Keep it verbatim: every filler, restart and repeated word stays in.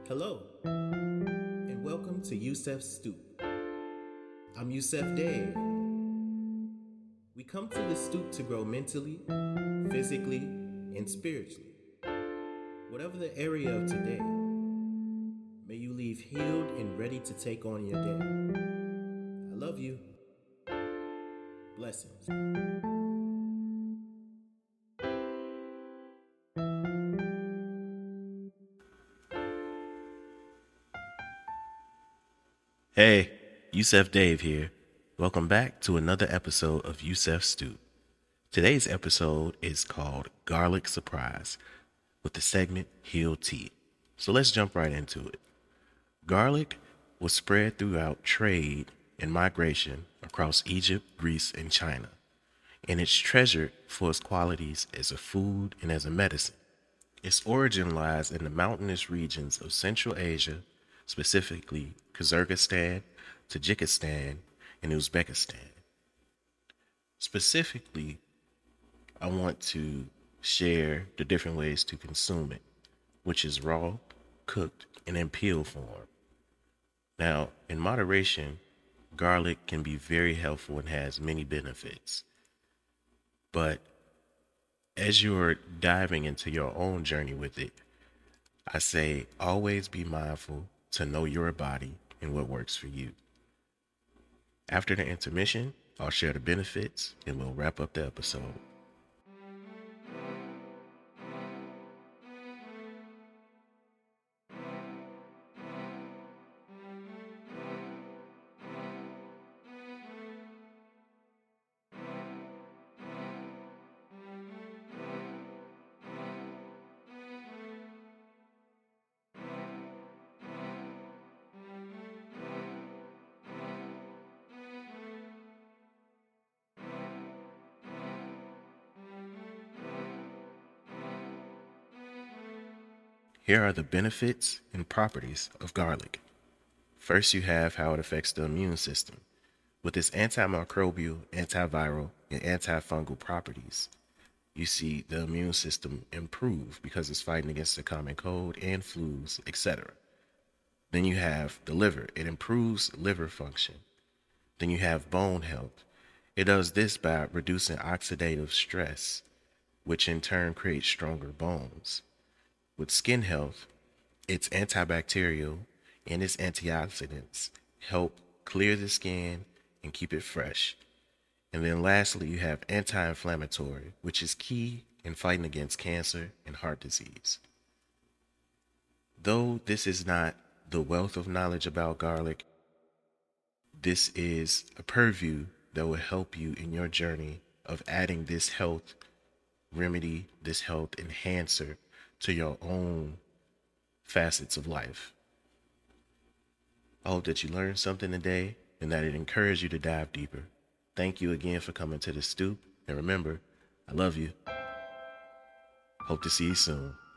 Hello, and welcome to Yusef Stoop. I'm Yusef Dave. We come to the stoop to grow mentally, physically, and spiritually. Whatever the area of today, may you leave healed and ready to take on your day. I love you. Blessings. Hey, Yusef Dave here. Welcome back to another episode of Yusef Stoop. Today's episode is called Garlic Surprise with the segment Heal Tea. So let's jump right into it. Garlic was spread throughout trade and migration across Egypt, Greece, and China, and it's treasured for its qualities as a food and as a medicine. Its origin lies in the mountainous regions of Central Asia, specifically Kyrgyzstan, Tajikistan, and Uzbekistan. Specifically, I want to share the different ways to consume it, which is raw, cooked, and in peel form. Now, in moderation, garlic can be very helpful and has many benefits. But as you're diving into your own journey with it, I say always be mindful to know your body and what works for you. After the intermission, I'll share the benefits and we'll wrap up the episode. Here are the benefits and properties of garlic. First, you have how it affects the immune system. With its antimicrobial, antiviral, and antifungal properties, you see the immune system improve because it's fighting against the common cold and flus, et cetera. Then you have the liver. It improves liver function. Then you have bone health. It does this by reducing oxidative stress, which in turn creates stronger bones. With skin health, its antibacterial and its antioxidants help clear the skin and keep it fresh. And then lastly, you have anti-inflammatory, which is key in fighting against cancer and heart disease. Though this is not the wealth of knowledge about garlic, this is a purview that will help you in your journey of adding this health remedy, this health enhancer to your own facets of life. I hope that you learned something today and that it encouraged you to dive deeper. Thank you again for coming to the stoop. And remember, I love you. Hope to see you soon.